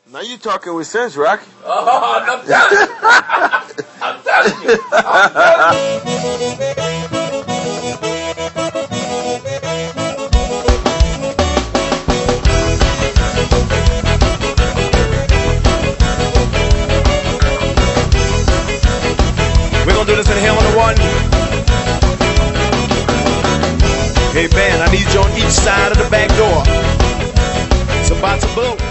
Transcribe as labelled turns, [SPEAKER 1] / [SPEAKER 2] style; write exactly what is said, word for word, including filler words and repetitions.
[SPEAKER 1] Now you talking with sense, Rocky.
[SPEAKER 2] Oh, I'm telling you. I'm telling you. I'm telling you.
[SPEAKER 3] We're gonna do this in here on the one. Hey man, I need you on each side of the back door. It's about to blow.